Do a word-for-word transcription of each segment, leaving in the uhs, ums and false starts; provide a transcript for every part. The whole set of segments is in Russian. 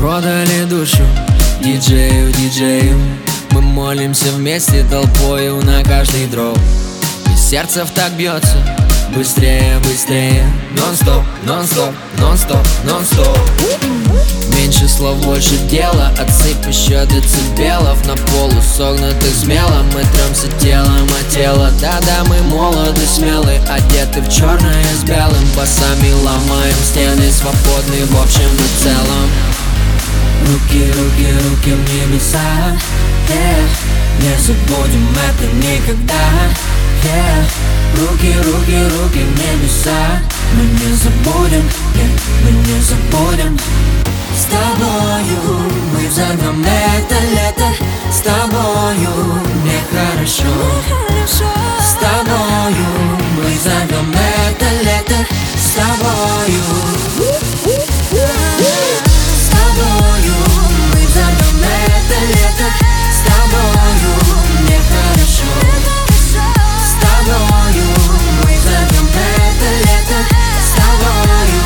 продали душу диджею, диджею. Мы молимся вместе толпою на каждый дроп. И сердце в так бьется быстрее, быстрее. Нон-стоп, нон-стоп, нон-стоп, нон-стоп. Меньше слов, больше дела. Отсыпь еще децибелов на полу согнутых смело. Мы трёмся телом о тело. Да-да, мы молоды, смелы, одеты в черное с белым. Басами ломаем стены, свободны в общем и целом. Руки, руки, руки в небеса, yeah. Не забудем это никогда, yeah. Руки, руки, руки в небеса. Мы не забудем, yeah. Мы не забудем. С тобою мы взорвем это лето. С тобою мне хорошо. С тобою мы взорвем это лето. С тобою. С тобою мы взорвем это лето. С тобою мне хорошо. С тобою мы взорвем это лето. С тобою.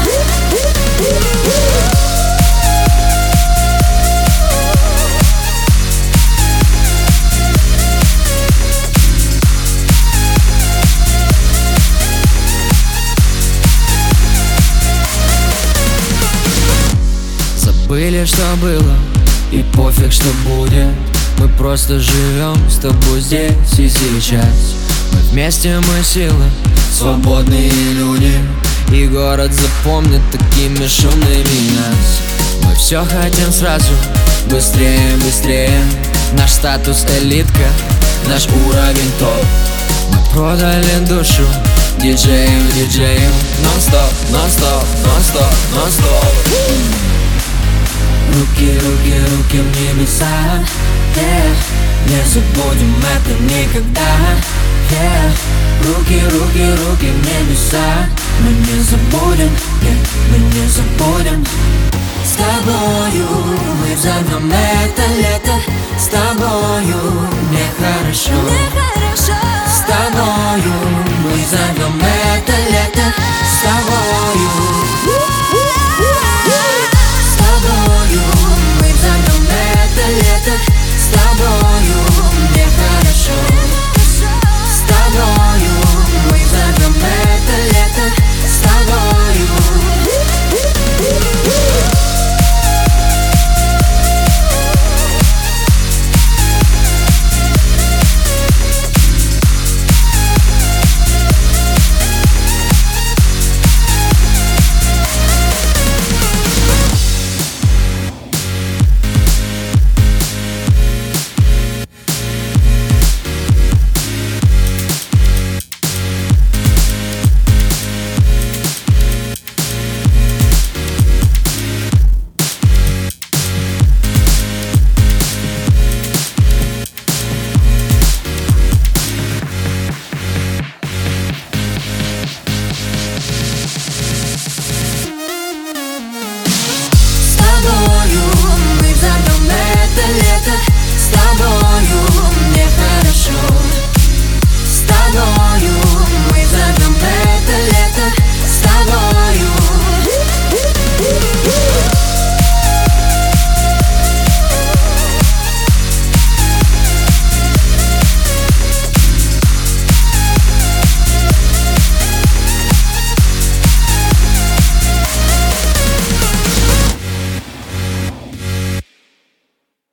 Забыли, что было, и пофиг, что будет. Мы просто живем с тобой здесь и сейчас. Мы вместе, мы сила, свободные люди. И город запомнит такими шумными нас. Мы все хотим сразу, быстрее, быстрее. Наш статус элитка, наш уровень топ. Мы продали душу диджею, диджею. Нон-стоп, нон-стоп, нон-стоп, нон-стоп. Руки, руки, руки в небеса, yeah. Не забудем это никогда, yeah. Руки, руки, руки в небеса. Мы не забудем, yeah. Мы не забудем. С тобою мы взорвем это